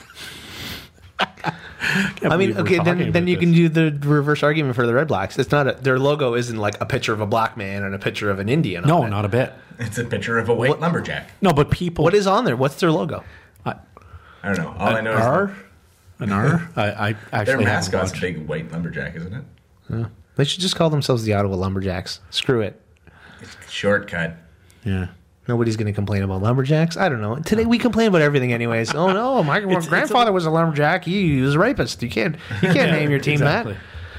I mean, believe we're okay, talking then then about you this. can do the reverse argument for the Red Blacks. It's not a, their logo isn't like a picture of a black man and a picture of an Indian. No, on it. not a bit. It's a picture of a white lumberjack. No, but people. What is on there? What's their logo? uh, I don't know. All I an know is R? An R? I, I actually their haven't mascot's a watched. big white lumberjack, isn't it? They should just call themselves the Ottawa Lumberjacks. Screw it. Shortcut. Yeah. Nobody's going to complain about lumberjacks. I don't know. Today we complain about everything, anyways. Oh no, my It's- grandfather it's a- was a lumberjack. He was a rapist. You can't you can't name your team Exactly.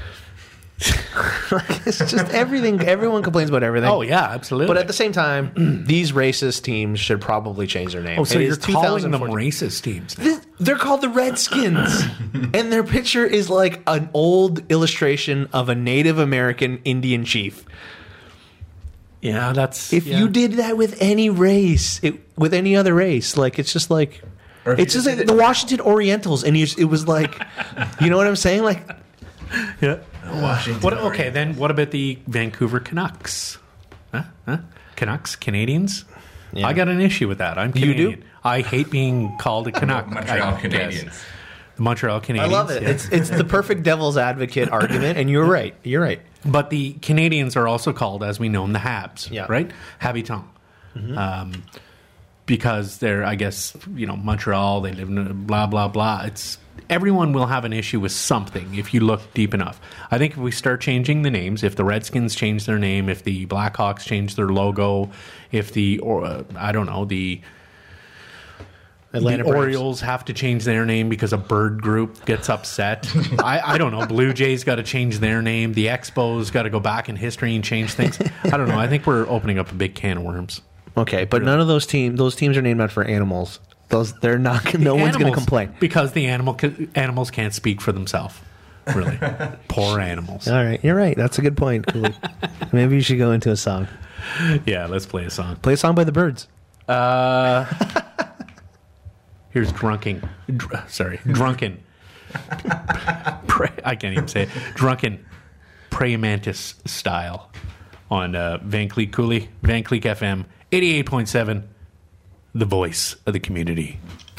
that. It's just everything. Everyone complains about everything. Oh yeah, absolutely. But at the same time, these racist teams should probably change their name. oh, so It you're is calling them two thousand fourteen. racist teams? now. Th- They're called the Redskins, and their picture is like an old illustration of a Native American Indian chief. Yeah, that's. If yeah. you did that with any race, it, with any other race, like it's just like Or if you it's just just like did the it- Washington Orientals, and you, it was like, you know what I'm saying? Like, yeah. Washington. What? Okay, then what about the Vancouver Canucks? Huh? Huh? Canucks, Canadians. Yeah. I got an issue with that. I'm You Canadian. do? I hate being called a Canuck. Montreal I guess. Canadians. The Montreal I Canadians. love it. yeah. It's it's the perfect devil's advocate argument, and you're right. You're right. But the Canadians are also called, as we know, the Habs, Yeah. right? Habitants. Um, because they're, I guess, you know, Montreal, they live in a blah, blah, blah. It's everyone will have an issue with something if you look deep enough. I think if we start changing the names, if the Redskins change their name, if the Blackhawks change their logo, if the, or uh, I don't know, the... Atlanta the Braves. Orioles have to change their name because a bird group gets upset. I, I don't know. Blue Jays got to change their name. The Expos got to go back in history and change things. I don't know. I think we're opening up a big can of worms. Okay, but none of those teams those teams are named after animals. Those they're not. No one's going to Animals- complain. because the animal ca- animals can't speak for themselves. Really, poor animals. All right, you're right. That's a good point. Cooley. Maybe you should go into a song. Yeah, let's play a song. Play a song by the Birds. Uh, here's drunken. Dr- sorry, drunken. Pray, I can't even say it. Drunken praying mantis style on uh, Van Cleek Cooley, Van Cleek F M, eighty-eight point seven, the voice of the community.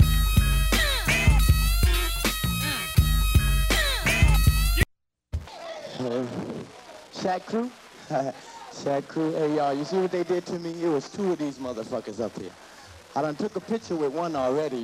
Shaq Crew? Shaq Crew, hey y'all, you see what they did to me? It was two of these motherfuckers up here. I done took a picture with one already.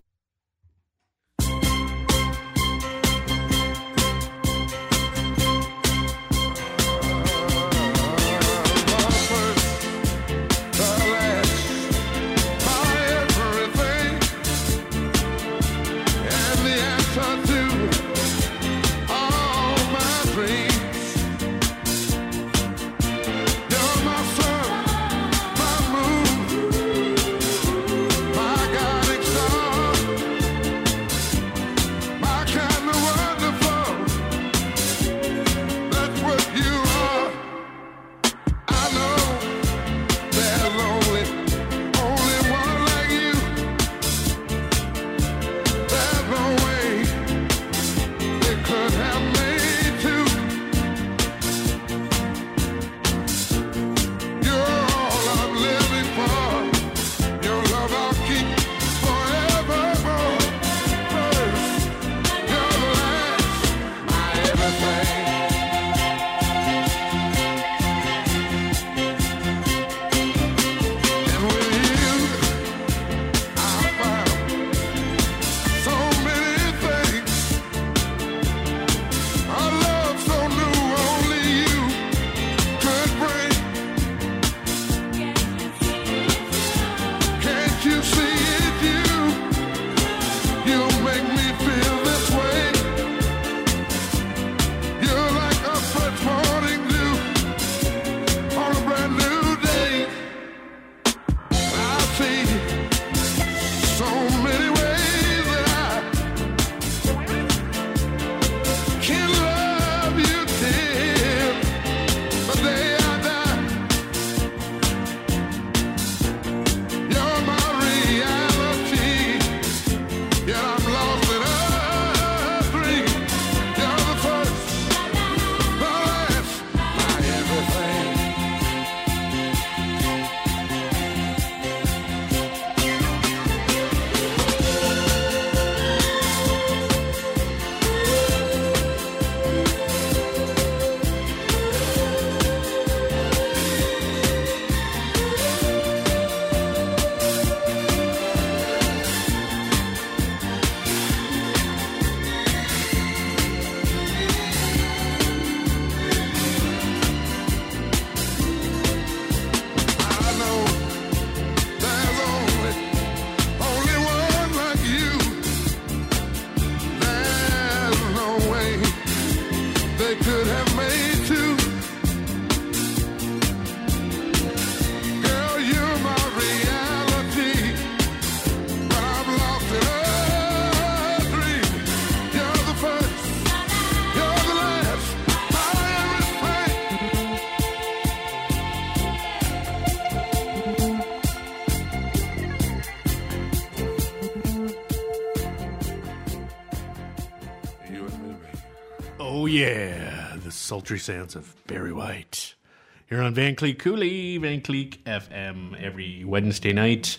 Oh, yeah, the sultry sounds of Barry White. Here on Van Cleek Cooley, Van Cleek F M, every Wednesday night,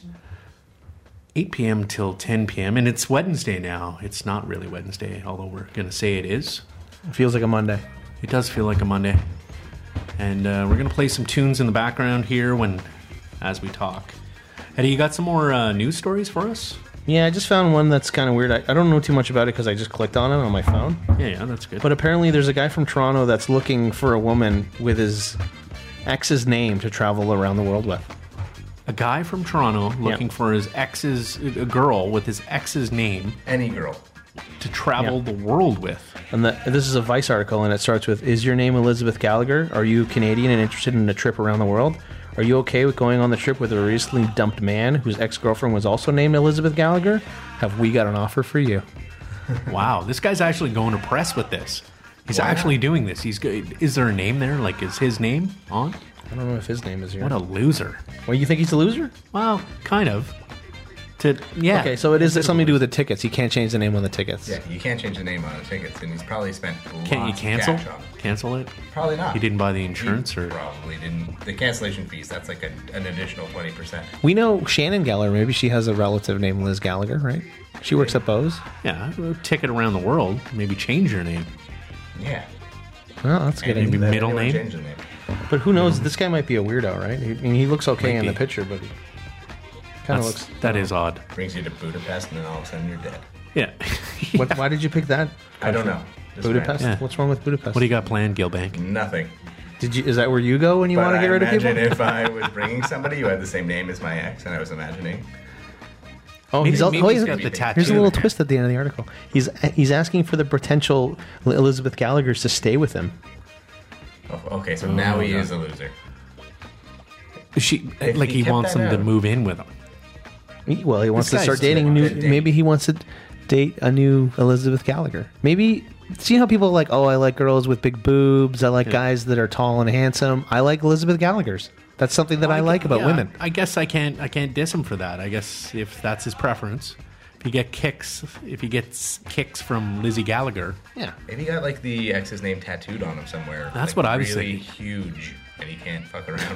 eight p.m. till ten p.m. And it's Wednesday now. It's not really Wednesday, although we're going to say it is. It feels like a Monday. It does feel like a Monday. And uh, we're going to play some tunes in the background here when, as we talk. Eddie, you got some more uh, news stories for us? Yeah, I just found one that's kind of weird. I, I don't know too much about it because I just clicked on it on my phone. Yeah, yeah, that's good. But apparently there's a guy from Toronto that's looking for a woman with his ex's name to travel around the world with. A guy from Toronto looking Yeah. for his ex's, a girl with his ex's name Any girl. to travel Yeah. the world with. And the, this is a Vice article, and it starts with, "Is your name Elizabeth Gallagher? Are you Canadian and interested in a trip around the world? Are you okay with going on the trip with a recently dumped man whose ex-girlfriend was also named Elizabeth Gallagher? Have we got an offer for you?" Wow, this guy's actually going to press with this. He's Wow. actually doing this. He's good. Is there a name there? Like, is his name on? I don't know if his name is here. What a loser. Well, you think he's a loser? Well, kind of. To yeah. Okay, so it is something to do with the tickets. He can't change the name on the tickets. Yeah, you can't change the name on the tickets, and he's probably spent lots Can't you of cancel? cash on it. Cancel it? Probably not. He didn't buy the insurance, He or probably didn't. The cancellation fees, that's like a, an additional twenty percent. We know Shannon Gallagher. Maybe she has a relative named Liz Gallagher, right? She works at Bose. yeah, a ticket around the world. Maybe change your name. Yeah. Well, that's a good. maybe idea. Then middle anyone name? change the name. But who knows? This guy might be a weirdo, right? He, I mean, he looks okay Might in the be. picture, but he, Kind of That's- looks. that is odd. Brings you to Budapest, and then all of a sudden you're dead. Yeah. What, why did you pick that? I don't know. Just Budapest. Yeah. What's wrong with Budapest? What do you got planned, Gilbank? random. Nothing. Did you? Is that where you go when you But want to I get rid of people? imagine if I was bringing somebody who had the same name as my ex, and I was imagining. Oh, Maybe- he's, al- maybe oh, he's he's got the tattoo Here's a little there. twist at the end of the article. He's he's asking for the potential Elizabeth Gallagher's to stay with him. Oh, okay, so now he God. is a loser. She If like he he kept wants that them to out. move in with him. He- Well, he wants to guy's start dating a new. a date. Maybe he wants to date a new Elizabeth Gallagher. Maybe. See how people are like, oh, I like girls with big boobs. I like guys that are tall and handsome. I like Elizabeth Gallagher's. That's something that I like about Yeah, women. I guess I can't I can't diss him for that. I guess if that's his preference. If you get kicks if he gets kicks from Lizzie Gallagher. Yeah. Maybe he got like the ex's name tattooed on him somewhere. That's like, what I was really thinking. huge, and he can't fuck around.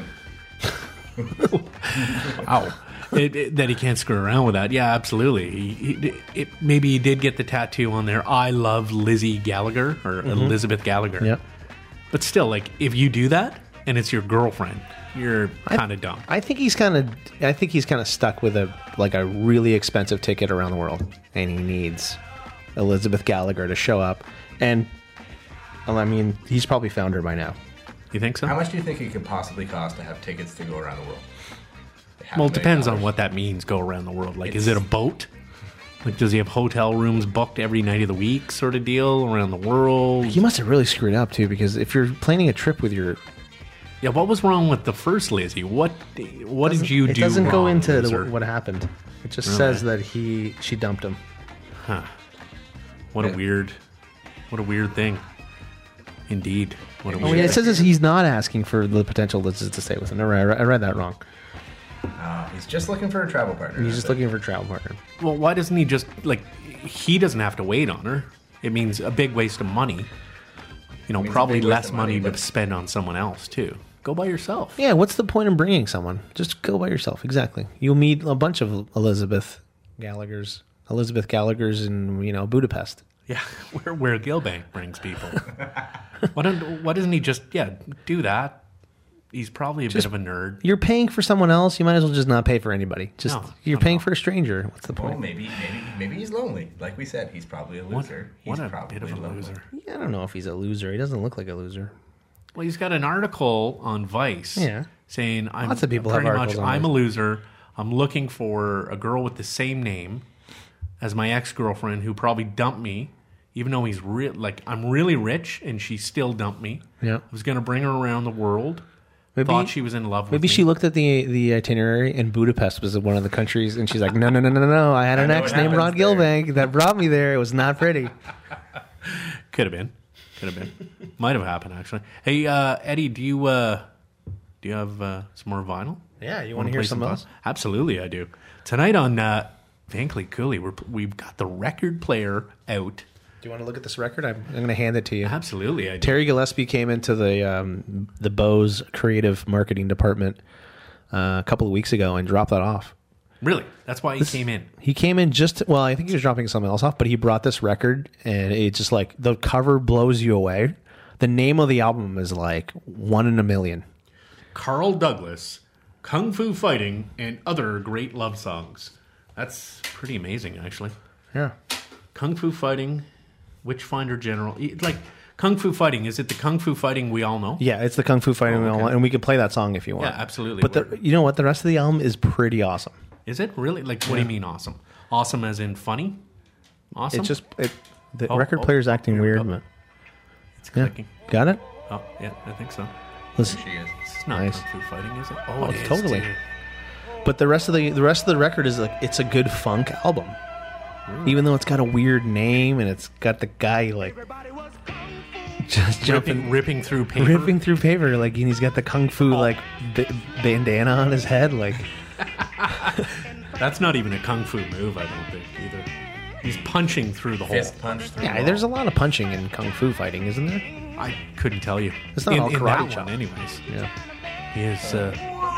Ow. It, it, that he can't screw around with that. Yeah, absolutely. He, he, it, maybe he did get the tattoo on there. I love Lizzie Gallagher or Elizabeth Gallagher. Yep. But still, like, if you do that and it's your girlfriend, you're kind of dumb. I think he's kind of. I think he's kind of stuck with a like a really expensive ticket around the world, and he needs Elizabeth Gallagher to show up. And well, I mean, he's probably found her by now. You think so? How much do you think it could possibly cost to have tickets to go around the world? Half Well, a it million depends on dollars. what that means. Go around the world. Like, is It's- it a boat? Like, does he have hotel rooms booked every night of the week, sort of deal around the world? He must have really screwed up too, because if you're planning a trip with your, Yeah. What was wrong with the first Lizzie? What What did you it do? doesn't go wrong, into the, loser? what happened. It just Really? says that he she dumped him. What a Yeah. weird, what a weird thing. Indeed. What a Oh, weird. yeah, it says this, he's not asking for the potential Liz to stay with him. I read, I read that wrong. Uh, he's just looking for a travel partner. He's that's just it. looking for a travel partner. Well, why doesn't he just like? He doesn't have to wait on her. It means a big waste of money. You know, means a probably big waste less of money, money, to but- spend on someone else too. Go by yourself. Yeah, what's the point of bringing someone? Just go by yourself. Exactly. You'll meet a bunch of Elizabeth Gallagher's, Elizabeth Gallagher's in you know Budapest. Yeah, where where Gilbank brings people. why don't Why doesn't he just yeah do that? He's probably a Just- bit of a nerd. You're paying for someone else. You might as well just not pay for anybody. Just No, you're no, paying no. for a stranger. What's the Well, point? maybe, maybe, maybe he's lonely. Like we said, he's probably a What, loser. what he's a probably bit of a lonely. loser. I don't know if he's a loser. He doesn't look like a loser. Well, he's got an article on Vice. Yeah. saying I'm Lots of people have pretty much articles on I'm a Vice. loser. I'm looking for a girl with the same name as my ex girlfriend who probably dumped me, even though he's real. Like I'm really rich and she still dumped me. Yeah. I was gonna bring her around the world. Maybe- Thought she was in love with Maybe me. she looked at the the itinerary and Budapest was one of the countries, and she's like, no, no, no, no, no, no. I had an know ex what named Rod happens there. Gilbank that brought me there. It was not pretty. Could have been. Could have been. Might have happened actually. Hey, uh, Eddie, do you uh, do you have uh, some more vinyl? Yeah, you Wanna want to hear play some something else? thoughts? Absolutely, I do. Tonight on uh, Vankly Cooley, we're, we've got the record player out. Do you want to look at this record? I'm, I'm going to hand it to you. Absolutely, I do. Terry Gillespie came into the um, the Bose creative marketing department uh, a couple of weeks ago and dropped that off. Really? That's why he came in. He came in just well, I think he was dropping something else off, but he brought this record, and it's just like the cover blows you away. The name of the album is like one in a million. Carl Douglas, Kung Fu Fighting, and Other Great Love Songs. That's pretty amazing, actually. Yeah. Kung Fu Fighting, Witchfinder General. Like, Kung Fu Fighting, is it the Kung Fu Fighting we all know? Yeah, it's the Kung Fu Fighting, Oh, we all okay. want, and we can play that song if you want. Yeah, absolutely. But the, you know what? The rest of the album is pretty awesome. Is it really? Like, what do you mean awesome? Awesome as in funny? Awesome? It's just it, the Oh, record oh, player's acting here we weird. go. But, It's yeah. clicking. Got it? Oh, yeah, I think so. Listen, She is. This is not Nice. Kung Fu Fighting, is it? Oh, it is, totally. too. but the rest of the the rest of the record is like it's a good funk album. Even though it's got a weird name and it's got the guy like just jumping, Ripping, ripping through paper. ripping through paper, like and he's got the kung fu like b- bandana on his head, like That's not even a Kung Fu move, I don't think, either. He's punching through the hole. Fist punch through. yeah. the There's a wall. lot of punching in kung fu fighting, isn't there? I couldn't tell you. It's not in, all in karate that chop. one, anyways. Yeah. He is. Uh,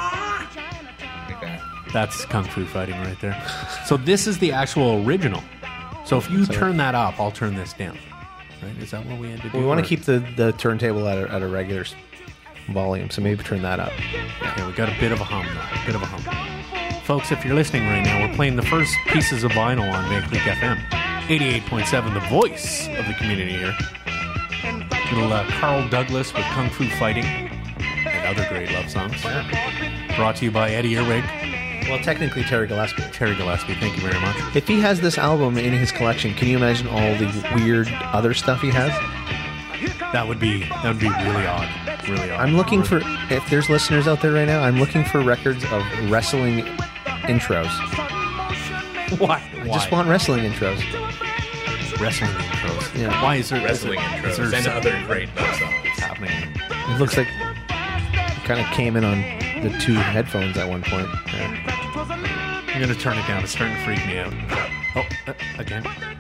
like that. that's Kung Fu Fighting right there. So this is the actual original. So if you turn that up, I'll turn this down. Right? Is that what we had to do? We want Or- to keep the the turntable at a, at a regular s- volume, so maybe turn that up. Yeah, we got a bit of a hum, though. A bit of a hum. Folks, if you're listening right now, we're playing the first pieces of vinyl on Van Cleek F M. eighty-eight point seven, the voice of the community here. Little uh, Carl Douglas with Kung Fu Fighting and other great love songs. Brought to you by Eddie Earwig. Well, technically Terry Gillespie. Terry Gillespie, thank you very much. If he has this album in his collection, can you imagine all the weird other stuff he has? That would be that would be really odd. Really odd. I'm looking for, if there's listeners out there right now, I'm looking for records of wrestling intros. Why? I just want wrestling intros. Wrestling intros. Yeah. Why is there Wrestling is there, intros is there and some- other great love songs. happening? It looks like it kind of came in on the two headphones at one point. Yeah. I'm gonna turn it down. It's starting to freak me out. Oh, uh, again.